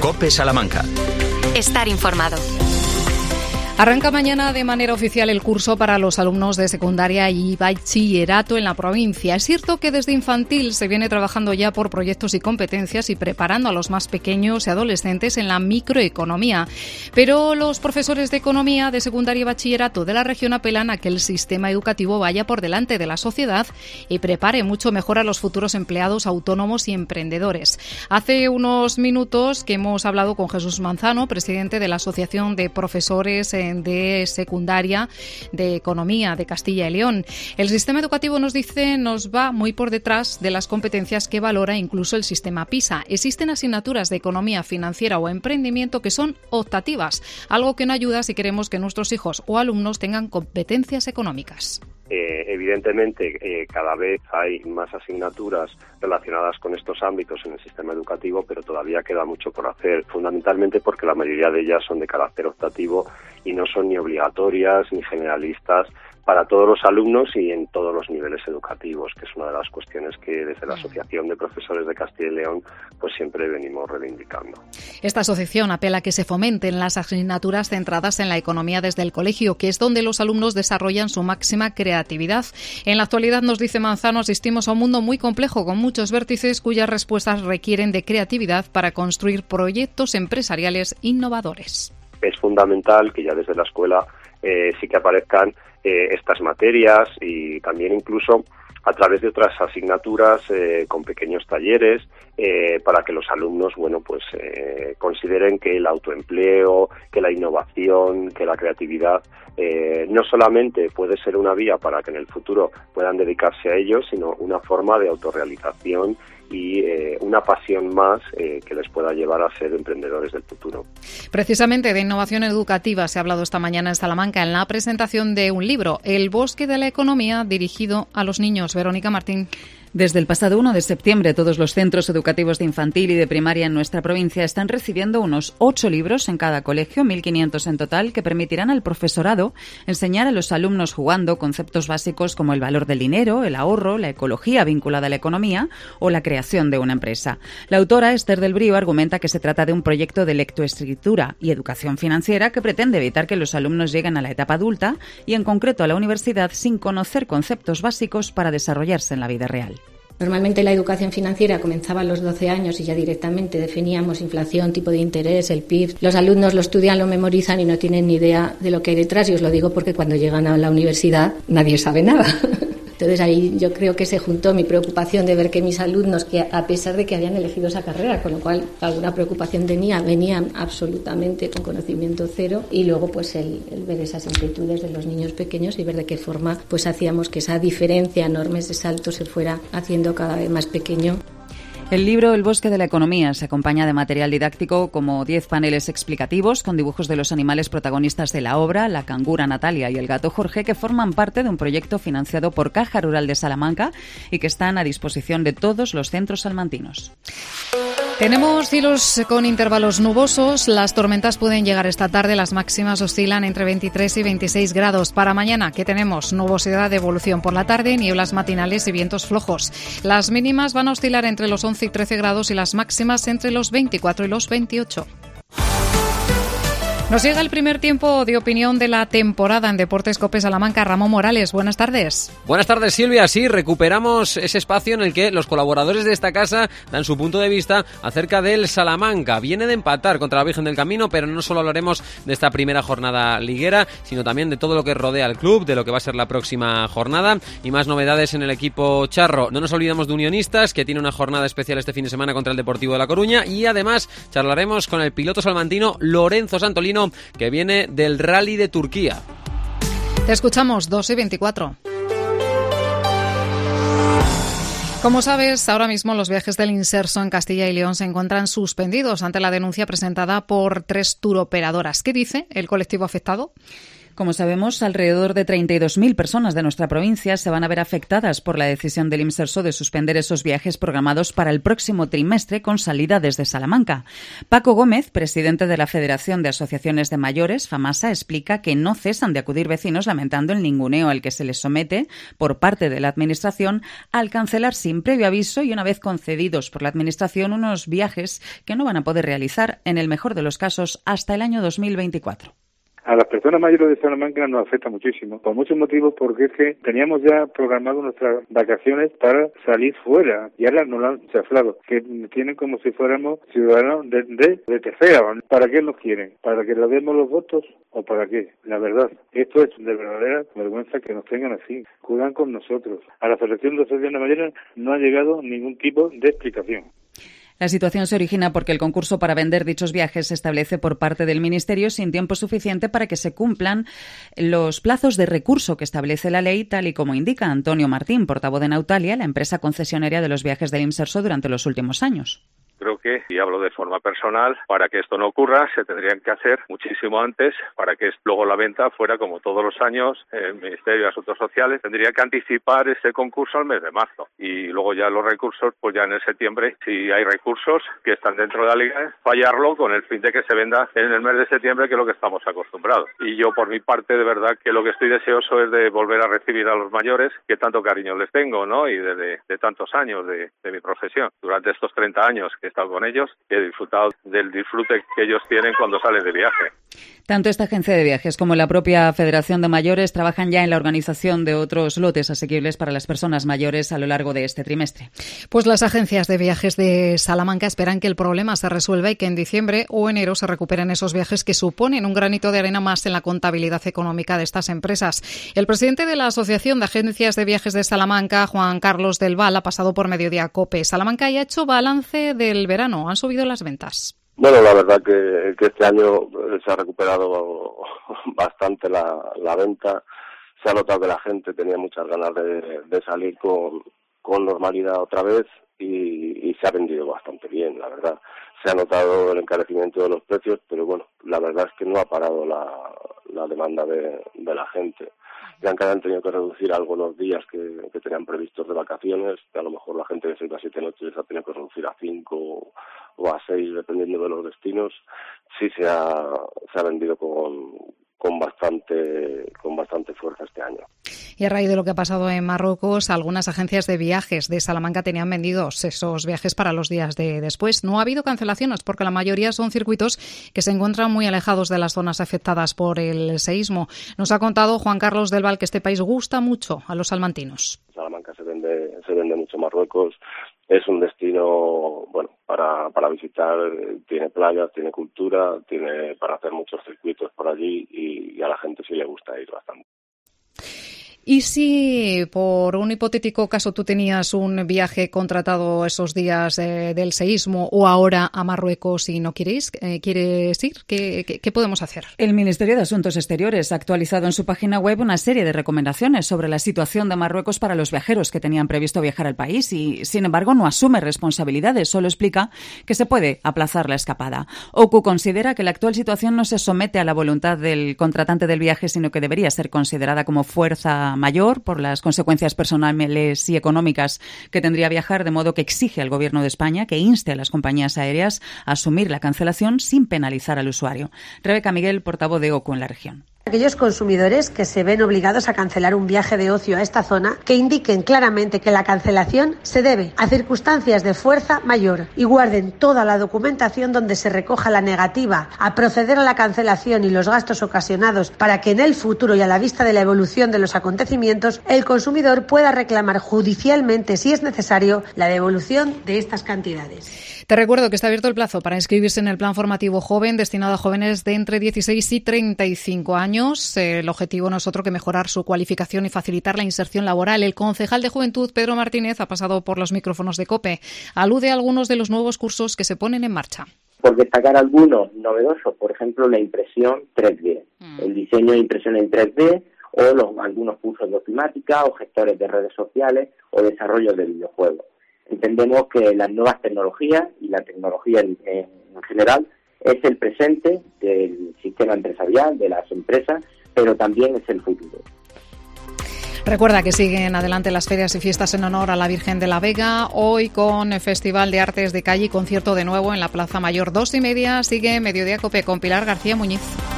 COPE Salamanca. Estar informado. Arranca mañana de manera oficial el curso para los alumnos de secundaria y bachillerato en la provincia. Es cierto que desde infantil se viene trabajando ya por proyectos y competencias y preparando a los más pequeños y adolescentes en la microeconomía. Pero los profesores de economía de secundaria y bachillerato de la región apelan a que el sistema educativo vaya por delante de la sociedad y prepare mucho mejor a los futuros empleados autónomos y emprendedores. Hace unos minutos que hemos hablado con Jesús Manzano, presidente de la Asociación de Profesores de Secundaria de Economía de Castilla y León. El sistema educativo, nos dice, nos va muy por detrás de las competencias que valora incluso el sistema PISA. Existen asignaturas de economía financiera o emprendimiento que son optativas, algo que no ayuda si queremos que nuestros hijos o alumnos tengan competencias económicas. Evidentemente, cada vez hay más asignaturas relacionadas con estos ámbitos en el sistema educativo, pero todavía queda mucho por hacer, fundamentalmente porque la mayoría de ellas son de carácter optativo y no son ni obligatorias ni generalistas para todos los alumnos y en todos los niveles educativos, que es una de las cuestiones que desde la Asociación de Profesores de Castilla y León pues siempre venimos reivindicando. Esta asociación apela a que se fomenten las asignaturas centradas en la economía desde el colegio, que es donde los alumnos desarrollan su máxima creatividad. En la actualidad, nos dice Manzano, asistimos a un mundo muy complejo con muchos vértices cuyas respuestas requieren de creatividad para construir proyectos empresariales innovadores. Es fundamental que ya desde la escuela sí que aparezcan estas materias y también incluso a través de otras asignaturas con pequeños talleres para que los alumnos consideren que el autoempleo, que la innovación, que la creatividad no solamente puede ser una vía para que en el futuro puedan dedicarse a ello, sino una forma de autorrealización y una pasión más que les pueda llevar a ser emprendedores del futuro. Precisamente de innovación educativa se ha hablado esta mañana en Salamanca en la presentación de un libro, El bosque de la economía, dirigido a los niños. Verónica Martín. Desde el pasado 1 de septiembre, todos los centros educativos de infantil y de primaria en nuestra provincia están recibiendo unos 8 libros en cada colegio, 1.500 en total, que permitirán al profesorado enseñar a los alumnos jugando conceptos básicos como el valor del dinero, el ahorro, la ecología vinculada a la economía o la creación de una empresa. La autora, Esther del Brío, argumenta que se trata de un proyecto de lectoescritura y educación financiera que pretende evitar que los alumnos lleguen a la etapa adulta y, en concreto, a la universidad sin conocer conceptos básicos para desarrollarse en la vida real. Normalmente la educación financiera comenzaba a los 12 años y ya directamente definíamos inflación, tipo de interés, el PIB. Los alumnos lo estudian, lo memorizan y no tienen ni idea de lo que hay detrás. Y os lo digo porque cuando llegan a la universidad nadie sabe nada. Entonces ahí yo creo que se juntó mi preocupación de ver que mis alumnos, que a pesar de que habían elegido esa carrera, con lo cual alguna preocupación tenía, venían absolutamente con conocimiento cero, y luego pues el ver esas inquietudes de los niños pequeños y ver de qué forma pues hacíamos que esa diferencia enorme, ese salto, se fuera haciendo cada vez más pequeño. El libro El bosque de la economía se acompaña de material didáctico como 10 paneles explicativos con dibujos de los animales protagonistas de la obra, la cangura Natalia y el gato Jorge, que forman parte de un proyecto financiado por Caja Rural de Salamanca y que están a disposición de todos los centros salmantinos. Tenemos cielos con intervalos nubosos. Las tormentas pueden llegar esta tarde. Las máximas oscilan entre 23 y 26 grados. Para mañana, ¿qué tenemos? Nubosidad de evolución por la tarde, nieblas matinales y vientos flojos. Las mínimas van a oscilar entre los 11 y 13 grados y las máximas entre los 24 y los 28. Nos llega el primer tiempo de opinión de la temporada en Deportes COPE Salamanca. Ramón Morales, buenas tardes. Buenas tardes, Silvia. Sí, recuperamos ese espacio en el que los colaboradores de esta casa dan su punto de vista acerca del Salamanca. Viene de empatar contra la Virgen del Camino, pero no solo hablaremos de esta primera jornada liguera, sino también de todo lo que rodea al club, de lo que va a ser la próxima jornada y más novedades en el equipo charro. No nos olvidamos de Unionistas, que tiene una jornada especial este fin de semana contra el Deportivo de La Coruña, y además charlaremos con el piloto salmantino Lorenzo Santolino, que viene del Rally de Turquía. Te escuchamos, 2:24. Como sabes, ahora mismo los viajes del Inserso en Castilla y León se encuentran suspendidos ante la denuncia presentada por 3 turoperadoras. ¿Qué dice el colectivo afectado? Como sabemos, alrededor de 32.000 personas de nuestra provincia se van a ver afectadas por la decisión del Imserso de suspender esos viajes programados para el próximo trimestre con salida desde Salamanca. Paco Gómez, presidente de la Federación de Asociaciones de Mayores, FAMASA, explica que no cesan de acudir vecinos lamentando el ninguneo al que se les somete por parte de la Administración al cancelar sin previo aviso y una vez concedidos por la Administración unos viajes que no van a poder realizar, en el mejor de los casos, hasta el año 2024. A las personas mayores de Salamanca nos afecta muchísimo, por muchos motivos, porque es que teníamos ya programado nuestras vacaciones para salir fuera y ahora nos lo han chaflado, que tienen como si fuéramos ciudadanos de tercera. ¿Para qué nos quieren? ¿Para que le demos los votos o para qué? La verdad, esto es de verdadera vergüenza que nos tengan así, juegan con nosotros. A la Federación de Asociaciones Mayores no ha llegado ningún tipo de explicación. La situación se origina porque el concurso para vender dichos viajes se establece por parte del Ministerio sin tiempo suficiente para que se cumplan los plazos de recurso que establece la ley, tal y como indica Antonio Martín, portavoz de Nautalia, la empresa concesionaria de los viajes del Imserso durante los últimos años. Creo que, y hablo de forma personal, para que esto no ocurra se tendrían que hacer muchísimo antes para que luego la venta fuera como todos los años. El Ministerio de Asuntos Sociales tendría que anticipar ese concurso al mes de marzo y luego ya los recursos, pues ya en el septiembre, si hay recursos que están dentro de la liga, fallarlo con el fin de que se venda en el mes de septiembre, que es lo que estamos acostumbrados. Y yo por mi parte de verdad que lo que estoy deseoso es de volver a recibir a los mayores que tanto cariño les tengo, ¿no? Y de tantos años de mi profesión. Durante estos 30 años que he estado con ellos, he disfrutado del disfrute que ellos tienen cuando salen de viaje. Tanto esta agencia de viajes como la propia Federación de Mayores trabajan ya en la organización de otros lotes asequibles para las personas mayores a lo largo de este trimestre. Pues las agencias de viajes de Salamanca esperan que el problema se resuelva y que en diciembre o enero se recuperen esos viajes que suponen un granito de arena más en la contabilidad económica de estas empresas. El presidente de la Asociación de Agencias de Viajes de Salamanca, Juan Carlos del Val, ha pasado por Mediodía COPE Salamanca y ha hecho balance del verano. Han subido las ventas. Bueno, la verdad que este año se ha recuperado bastante la venta. Se ha notado que la gente tenía muchas ganas de salir con normalidad otra vez y se ha vendido bastante bien, la verdad. Se ha notado el encarecimiento de los precios, pero bueno, la verdad es que no ha parado la demanda de la gente. Ya que han tenido que reducir algo los días que tenían previstos de vacaciones, que a lo mejor la gente de 6 a 7 noches ha tenido que reducir a 5 o a 6, dependiendo de los destinos. Sí se ha vendido con bastante fuerza este año. Y a raíz de lo que ha pasado en Marruecos, algunas agencias de viajes de Salamanca tenían vendidos esos viajes para los días de después. No ha habido cancelaciones porque la mayoría son circuitos que se encuentran muy alejados de las zonas afectadas por el seísmo. Nos ha contado Juan Carlos del Val que este país gusta mucho a los salmantinos. Salamanca se vende mucho Marruecos. Es un destino, bueno, para visitar, tiene playas, tiene cultura, tiene para hacer muchos circuitos por allí y a la gente sí le gusta ir bastante. ¿Y si por un hipotético caso tú tenías un viaje contratado esos días del seísmo o ahora a Marruecos y no quieres ir? ¿Qué podemos hacer? El Ministerio de Asuntos Exteriores ha actualizado en su página web una serie de recomendaciones sobre la situación de Marruecos para los viajeros que tenían previsto viajar al país y, sin embargo, no asume responsabilidades, solo explica que se puede aplazar la escapada. OCU considera que la actual situación no se somete a la voluntad del contratante del viaje, sino que debería ser considerada como fuerza mayor por las consecuencias personales y económicas que tendría viajar, de modo que exige al Gobierno de España que inste a las compañías aéreas a asumir la cancelación sin penalizar al usuario. Rebeca Miguel, portavoz de OCU en la región. Aquellos consumidores que se ven obligados a cancelar un viaje de ocio a esta zona, que indiquen claramente que la cancelación se debe a circunstancias de fuerza mayor y guarden toda la documentación donde se recoja la negativa a proceder a la cancelación y los gastos ocasionados para que en el futuro y a la vista de la evolución de los acontecimientos el consumidor pueda reclamar judicialmente, si es necesario, la devolución de estas cantidades. Te recuerdo que está abierto el plazo para inscribirse en el Plan Formativo Joven destinado a jóvenes de entre 16 y 35 años. El objetivo no es otro que mejorar su cualificación y facilitar la inserción laboral. El concejal de Juventud, Pedro Martínez, ha pasado por los micrófonos de COPE. Alude a algunos de los nuevos cursos que se ponen en marcha. Por destacar algunos novedosos, por ejemplo, la impresión 3D, el diseño de impresión en 3D o algunos cursos de ofimática o gestores de redes sociales o desarrollo de videojuegos. Entendemos que las nuevas tecnologías y la tecnología en general es el presente del sistema empresarial, de las empresas, pero también es el futuro. Recuerda que siguen adelante las ferias y fiestas en honor a la Virgen de la Vega. Hoy con Festival de Artes de Calle y concierto de nuevo en la Plaza Mayor. 2:30 sigue Mediodía Cope con Pilar García Muñiz.